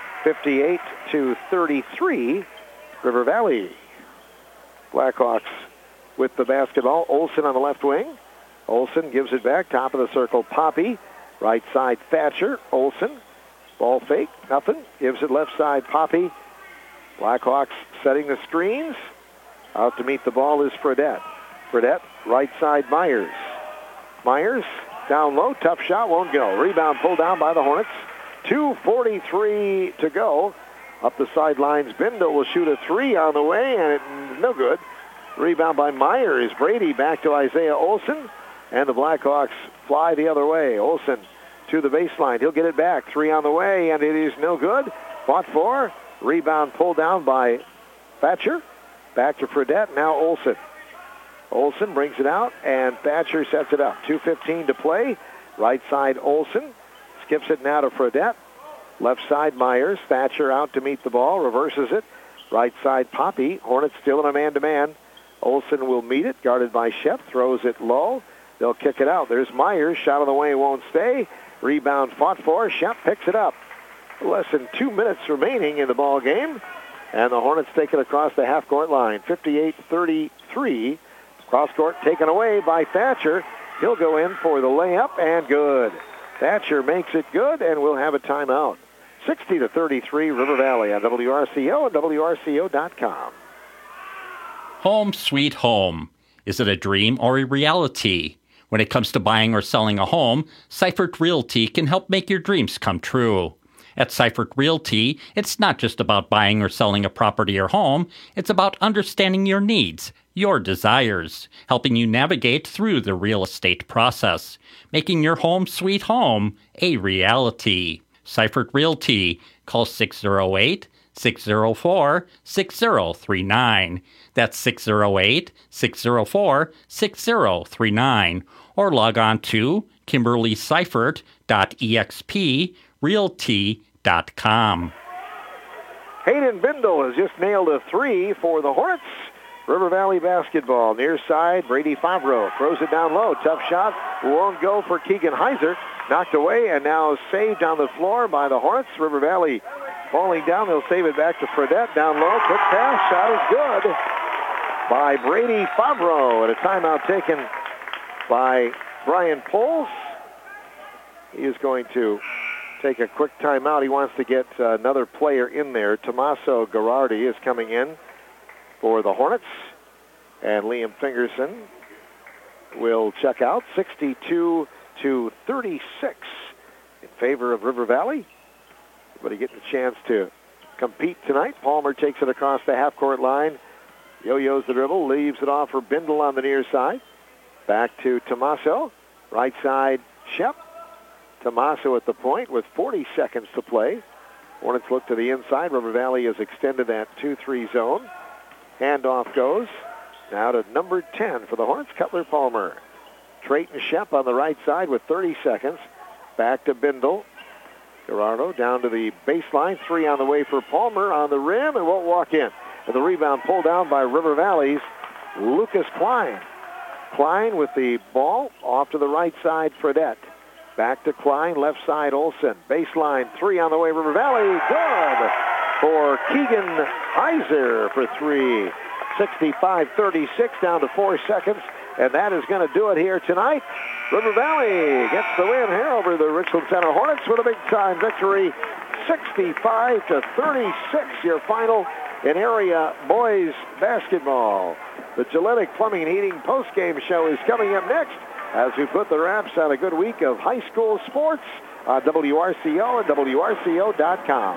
58-33. River Valley. Blackhawks with the basketball. Olsen on the left wing. Olsen gives it back. Top of the circle. Poppy. Right side. Thatcher. Olsen. Ball fake. Nothing. Gives it left side. Poppy. Blackhawks setting the screens. Out to meet the ball is Fredette. Fredette, right side Myers. Myers, down low, tough shot, won't go. Rebound pulled down by the Hornets. 2:43 to go. Up the sidelines, Bindle will shoot a 3 on the way, and it's no good. Rebound by Myers. Brady back to Isaiah Olsen, and the Blackhawks fly the other way. Olsen to the baseline. He'll get it back. 3 on the way, and it is no good. Fought for. Rebound pulled down by Thatcher. Back to Fredette. Now Olsen. Olsen brings it out, and Thatcher sets it up. 2:15 to play. Right side Olsen. Skips it now to Fredette. Left side Myers. Thatcher out to meet the ball. Reverses it. Right side Poppy. Hornets still in a man-to-man. Olsen will meet it. Guarded by Shep. Throws it low. They'll kick it out. There's Myers. Shot on the way. Won't stay. Rebound fought for. Shep picks it up. Less than 2 minutes remaining in the ball game. And the Hornets take it across the half-court line. 58-33. Cross-court taken away by Thatcher. He'll go in for the layup, and good. Thatcher makes it good, and we'll have a timeout. 60-33, River Valley on WRCO and WRCO.com. Home sweet home. Is it a dream or a reality? When it comes to buying or selling a home, Seifert Realty can help make your dreams come true. At Seifert Realty, it's not just about buying or selling a property or home. It's about understanding your needs, your desires, helping you navigate through the real estate process, making your home sweet home a reality. Seifert Realty. Call 608-604-6039. That's 608-604-6039. Or log on to KimberlySeifert.exprealty.com. Hayden Bindle has just nailed a 3 for the Hornets. River Valley basketball. Near side, Brady Favreau throws it down low. Tough shot. Won't go for Keegan Heiser. Knocked away and now saved on the floor by the Hornets. River Valley falling down. They'll save it back to Fredette. Down low. Quick pass. Shot is good by Brady Favreau. And a timeout taken by Brian Poles. He is going to take a quick timeout. He wants to get another player in there. Tommaso Garardi is coming in for the Hornets. And Liam Fingerson will check out. 62-36 in favor of River Valley. Everybody getting a chance to compete tonight. Palmer takes it across the half-court line. Yo-yos the dribble, leaves it off for Bindle on the near side. Back to Tommaso. Right side, Shep. Tommaso at the point with 40 seconds to play. Hornets look to the inside. River Valley has extended that 2-3 zone. Handoff goes. Now to number 10 for the Hornets, Cutler Palmer. Trayton Shep on the right side with 30 seconds. Back to Bindle. Gerardo down to the baseline. 3 on the way for Palmer on the rim and won't walk in. And the rebound pulled down by River Valley's Lucas Klein. Klein with the ball off to the right side, Fredette. Back to Klein, left side Olsen. Baseline, 3 on the way, River Valley. Good for Keegan Heiser for 3. 65-36, down to 4 seconds. And that is going to do it here tonight. River Valley gets the win here over the Richland Center Hornets with a big-time victory. 65-36, your final in area boys basketball. The Gillette Plumbing and Heating postgame show is coming up next as we put the wraps on a good week of high school sports on WRCO and WRCO.com.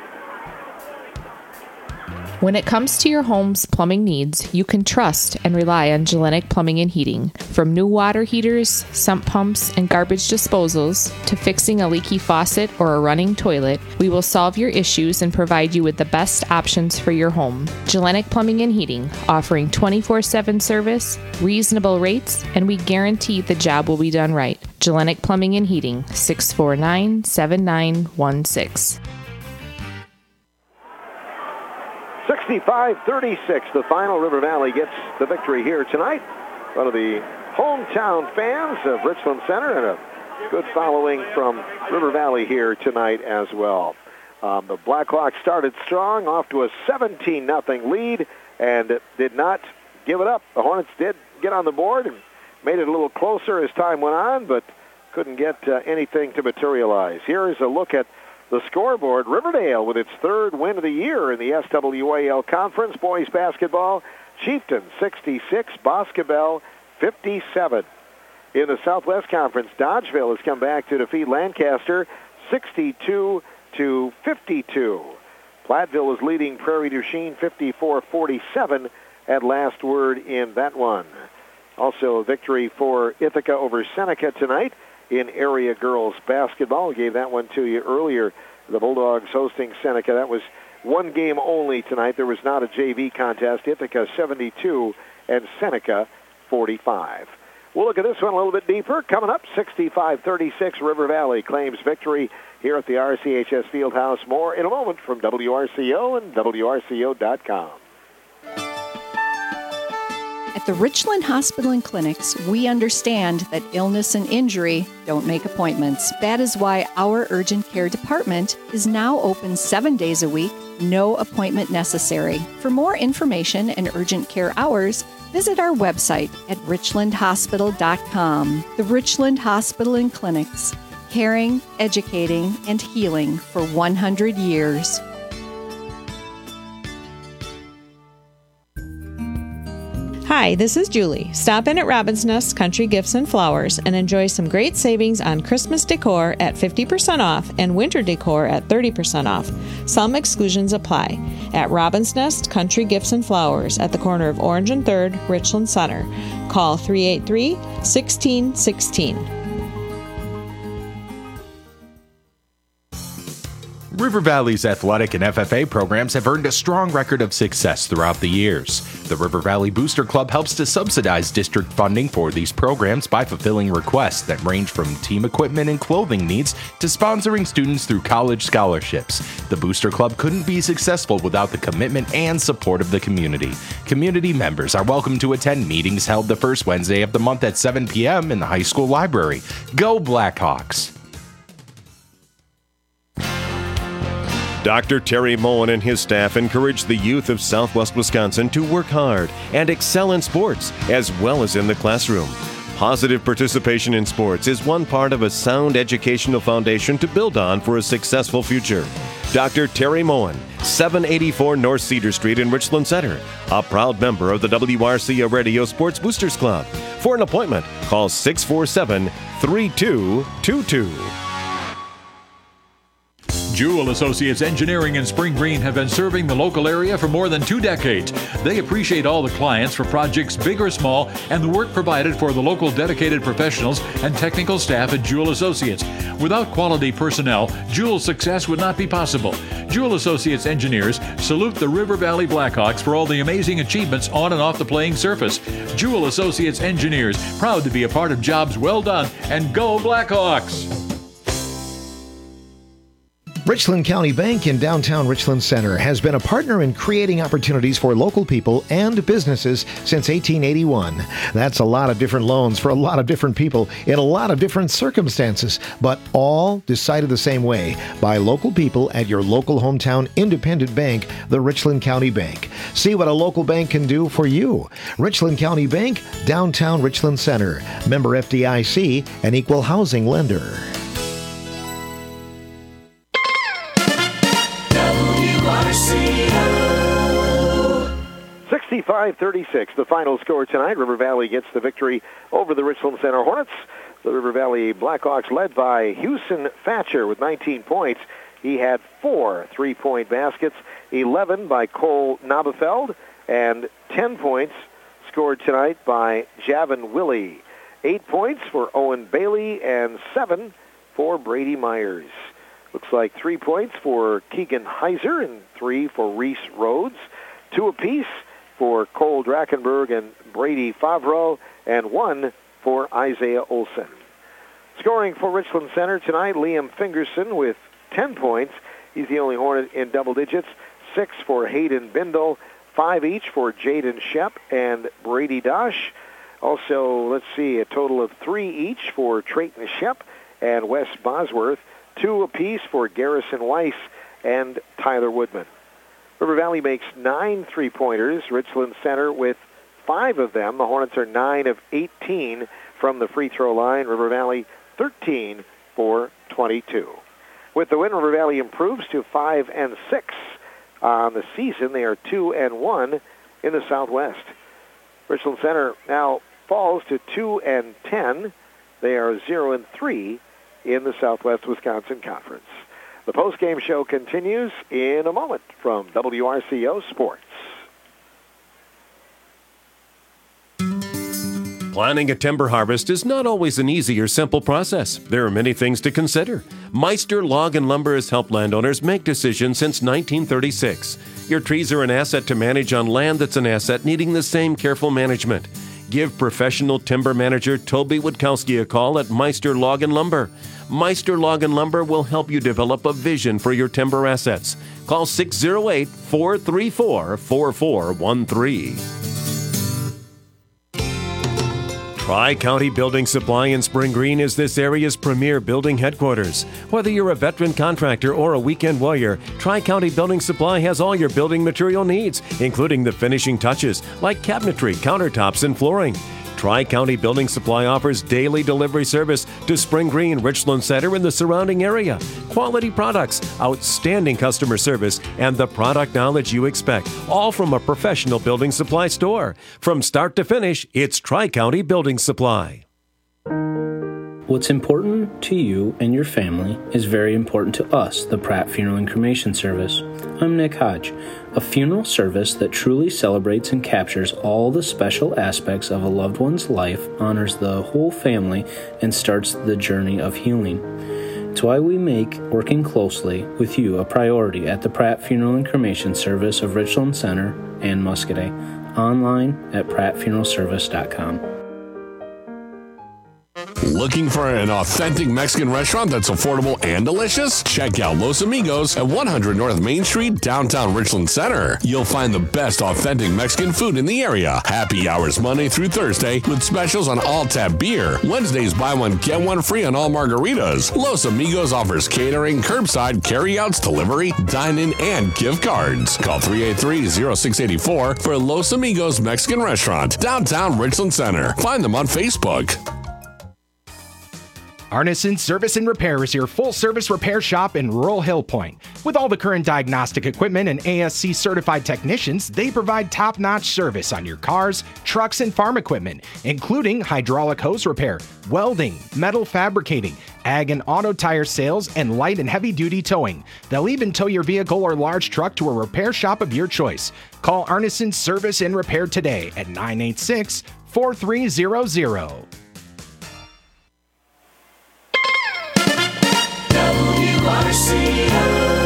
When it comes to your home's plumbing needs, you can trust and rely on Gillette Plumbing and Heating. From new water heaters, sump pumps, and garbage disposals to fixing a leaky faucet or a running toilet, we will solve your issues and provide you with the best options for your home. Gillette Plumbing and Heating, offering 24/7 service, reasonable rates, and we guarantee the job will be done right. Gillette Plumbing and Heating, 649-7916. 65-36, the final. River Valley gets the victory here tonight. One of the hometown fans of Richland Center and a good following from River Valley here tonight as well. The Blackhawks started strong, off to a 17-0 lead, and did not give it up. The Hornets did get on the board and made it a little closer as time went on, but couldn't get anything to materialize. Here is a look at the scoreboard. Riverdale with its 3rd win of the year in the SWAL Conference. Boys basketball, Chieftain 66, Boscobel 57. In the Southwest Conference, Dodgeville has come back to defeat Lancaster 62-52. Platteville is leading Prairie du Chien 54-47 at last word in that one. Also a victory for Ithaca over Seneca tonight in area girls basketball. We gave that one to you earlier. The Bulldogs hosting Seneca. That was one game only tonight. There was not a JV contest. Ithaca 72 and Seneca 45. We'll look at this one a little bit deeper. Coming up, 65-36, River Valley claims victory here at the RCHS Fieldhouse. More in a moment from WRCO and WRCO.com. At the Richland Hospital and Clinics, we understand that illness and injury don't make appointments. That is why our urgent care department is now open 7 days a week, no appointment necessary. For more information and urgent care hours, visit our website at richlandhospital.com. The Richland Hospital and Clinics, caring, educating, and healing for 100 years. Hi, this is Julie. Stop in at Robin's Nest Country Gifts and Flowers and enjoy some great savings on Christmas decor at 50% off and winter decor at 30% off. Some exclusions apply. At Robin's Nest Country Gifts and Flowers at the corner of Orange and 3rd, Richland Center. Call 383-1616. River Valley's athletic and FFA programs have earned a strong record of success throughout the years. The River Valley Booster Club helps to subsidize district funding for these programs by fulfilling requests that range from team equipment and clothing needs to sponsoring students through college scholarships. The Booster Club couldn't be successful without the commitment and support of the community. Community members are welcome to attend meetings held the first Wednesday of the month at 7 p.m. in the high school library. Go Blackhawks! Dr. Terry Moen and his staff encourage the youth of Southwest Wisconsin to work hard and excel in sports as well as in the classroom. Positive participation in sports is one part of a sound educational foundation to build on for a successful future. Dr. Terry Moen, 784 North Cedar Street in Richland Center, a proud member of the WRCO Radio Sports Boosters Club. For an appointment, call 647-3222. Jewel Associates Engineering in Spring Green have been serving the local area for more than 2 decades. They appreciate all the clients for projects big or small and the work provided for the local dedicated professionals and technical staff at Jewel Associates. Without quality personnel, Jewel's success would not be possible. Jewel Associates Engineers salute the River Valley Blackhawks for all the amazing achievements on and off the playing surface. Jewel Associates Engineers, proud to be a part of jobs well done, and go Blackhawks! Richland County Bank in downtown Richland Center has been a partner in creating opportunities for local people and businesses since 1881. That's a lot of different loans for a lot of different people in a lot of different circumstances, but all decided the same way by local people at your local hometown independent bank, the Richland County Bank. See what a local bank can do for you. Richland County Bank, downtown Richland Center. Member FDIC, an equal housing lender. 65-36, the final score tonight. River Valley gets the victory over the Richland Center Hornets. The River Valley Blackhawks led by Houston Thatcher with 19 points. He had 4 3-point baskets, 11 by Cole Nabefeld, and 10 points scored tonight by Javin Willie. 8 points for Owen Bailey and 7 for Brady Myers. Looks like 3 points for Keegan Heiser and 3 for Reese Rhodes. 2 apiece for Cole Drachenberg and Brady Favreau, and 1 for Isaiah Olson. Scoring for Richland Center tonight, Liam Fingerson with 10 points. He's the only Hornet in double digits. 6 for Hayden Bindle, 5 each for Jaden Shep and Brady Dosh. Also, let's see, a total of 3 each for Trayton Shep and Wes Bosworth. 2 apiece for Garrison Weiss and Tyler Woodman. River Valley makes 9 3-pointers. Richland Center with 5 of them. The Hornets are 9 of 18 from the free throw line. River Valley 13 for 22. With the win, River Valley improves to 5-6 on the season. They are 2-1 in the Southwest. Richland Center now falls to 2-10. They are 0-3 in the Southwest Wisconsin Conference. The post-game show continues in a moment from WRCO Sports. Planning a timber harvest is not always an easy or simple process. There are many things to consider. Meister Log and Lumber has helped landowners make decisions since 1936. Your trees are an asset to manage on land that's an asset needing the same careful management. Give professional timber manager Toby Witkowski a call at Meister Log and Lumber. Meister Log and Lumber will help you develop a vision for your timber assets. Call 608-434-4413. Tri-County Building Supply in Spring Green is this area's premier building headquarters. Whether you're a veteran contractor or a weekend warrior, Tri-County Building Supply has all your building material needs, including the finishing touches like cabinetry, countertops, and flooring. Tri-County Building Supply offers daily delivery service to Spring Green, Richland Center, and the surrounding area. Quality products, outstanding customer service, and the product knowledge you expect, all from a professional building supply store. From start to finish, it's Tri-County Building Supply. What's important to you and your family is very important to us, the Pratt Funeral and Cremation Service. I'm Nick Hodge. A funeral service that truly celebrates and captures all the special aspects of a loved one's life, honors the whole family, and starts the journey of healing. It's why we make working closely with you a priority at the Pratt Funeral and Cremation Service of Richland Center and Muscoda. Online at prattfuneralservice.com. Looking for an authentic Mexican restaurant that's affordable and delicious? Check out Los Amigos at 100 North Main Street, downtown Richland Center. You'll find the best authentic Mexican food in the area. Happy hours Monday through Thursday with specials on all tap beer. Wednesdays, buy one, get one free on all margaritas. Los Amigos offers catering, curbside, carryouts, delivery, dine-in, and gift cards. Call 383-0684 for Los Amigos Mexican Restaurant, downtown Richland Center. Find them on Facebook. Arneson Service and Repair is your full-service repair shop in rural Hill Point. With all the current diagnostic equipment and ASC-certified technicians, they provide top-notch service on your cars, trucks, and farm equipment, including hydraulic hose repair, welding, metal fabricating, ag and auto tire sales, and light and heavy duty towing. They'll even tow your vehicle or large truck to a repair shop of your choice. Call Arneson Service and Repair today at 986-4300. WRCO.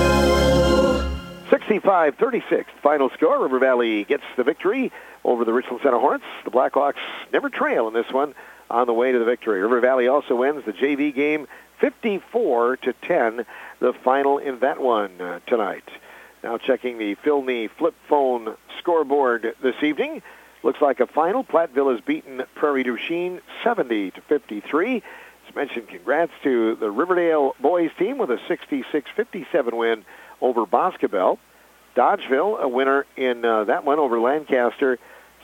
65-36, final score. River Valley gets the victory over the Richland Center Hornets. The Blackhawks never trail in this one on the way to the victory. River Valley also wins the JV game 54-10, the final in that one tonight. Now checking the Philney flip phone scoreboard this evening. Looks like a final. Platteville has beaten Prairie du Chien 70-53. As mentioned, congrats to the Riverdale boys team with a 66-57 win over Boscobel. Dodgeville, a winner in that one over Lancaster,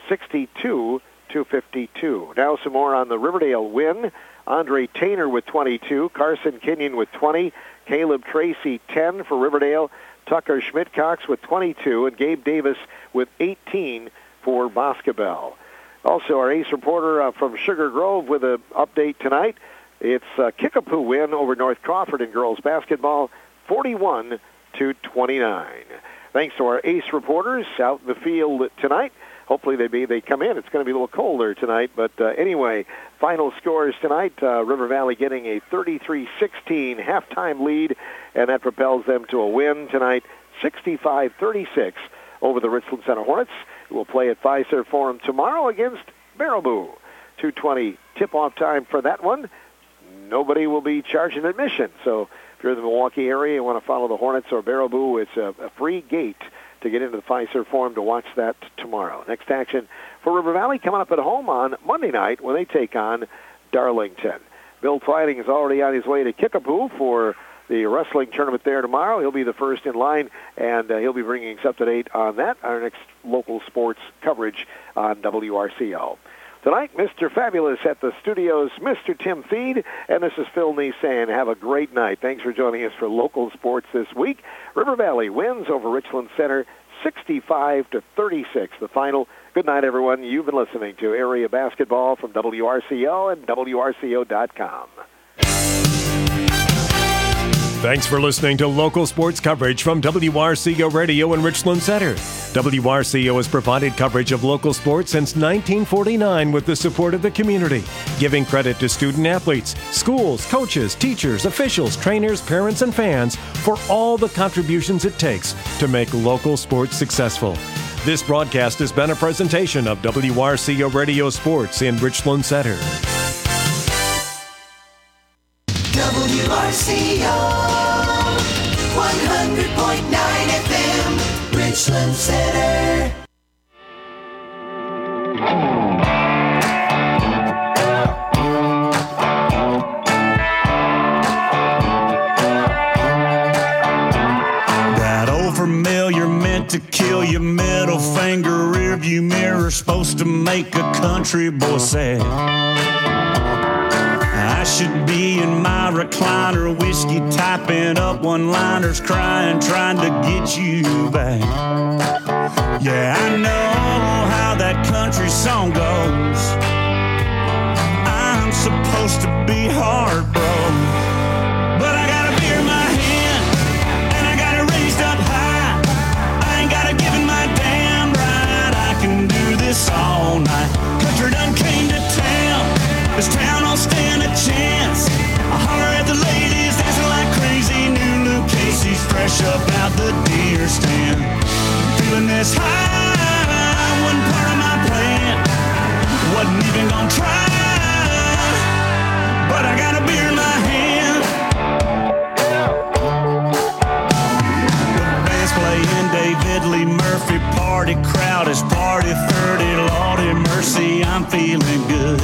62-52. Now some more on the Riverdale win. Andre Tainer with 22, Carson Kenyon with 20, Caleb Tracy 10 for Riverdale, Tucker Schmidt-Cox with 22, and Gabe Davis with 18 for Boscobel. Also, our ace reporter from Sugar Grove with an update tonight. It's a Kickapoo win over North Crawford in girls basketball, 41-29. Thanks to our ace reporters out in the field tonight. Hopefully they come in. It's going to be a little colder tonight. But anyway, final scores tonight. River Valley getting a 33-16 halftime lead, and that propels them to a win tonight, 65-36 over the Richland Center Hornets, who will play at Fiserv Forum tomorrow against Baraboo. 2:20 tip-off time for that one. Nobody will be charging admission. So if you're in the Milwaukee area and want to follow the Hornets or Baraboo, it's a free gate to get into the Fiserv Forum to watch that tomorrow. Next action for River Valley coming up at home on Monday night when they take on Darlington. Bill Twining is already on his way to Kickapoo for the wrestling tournament there tomorrow. He'll be the first in line, and he'll be bringing us up to date on that, our next local sports coverage on WRCO. Tonight, Mr. Fabulous at the studios, Mr. Tim Feed, and this is Phil Nee saying have a great night. Thanks for joining us for local sports this week. River Valley wins over Richland Center 65-36, the final. Good night, everyone. You've been listening to Area Basketball from WRCO and WRCO.com. Thanks for listening to local sports coverage from WRCO Radio in Richland Center. WRCO has provided coverage of local sports since 1949 with the support of the community, giving credit to student athletes, schools, coaches, teachers, officials, trainers, parents, and fans for all the contributions it takes to make local sports successful. This broadcast has been a presentation of WRCO Radio Sports in Richland Center. WRCO 100.9 FM, Richland Center. That old familiar meant to kill your middle finger, rearview mirror, supposed to make a country boy sad. I should be in my recliner, whiskey typing up one-liners, crying, trying to get you back. Yeah, I know how that country song goes. I'm supposed to be heartbroken, but I got a beer in my hand, and I got it raised up high. I ain't got it given my damn right. I can do this all night. Country done came to town. This town don't stand a chance. I holler at the ladies dancing like crazy. New Luke Casey's fresh up out the deer stand. Feeling this high wasn't part of my plan. Wasn't even gonna try, but I got a beer in my hand. The band's playing David Lee Murphy. Party crowd is party 30. Lordy mercy, I'm feeling good.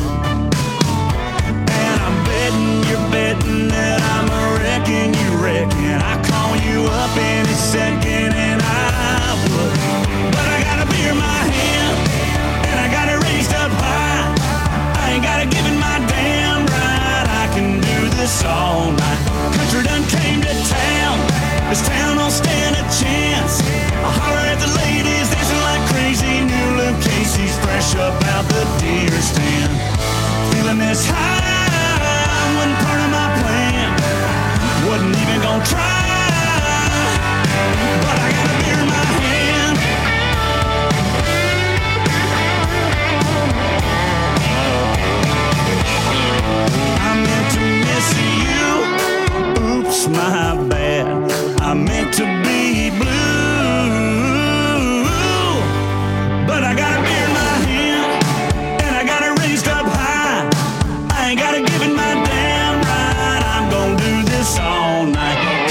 You're betting that I'm a wrecking, you reckon I call you up any second and I would. But I got a beer in my hand, and I got it raised up high. I ain't got it given my damn right. I can do this all night. Country done came to town. This town don't stand a chance. I holler at the ladies dancing like crazy. New Luke Casey's fresh up out the deer stand. Feeling this high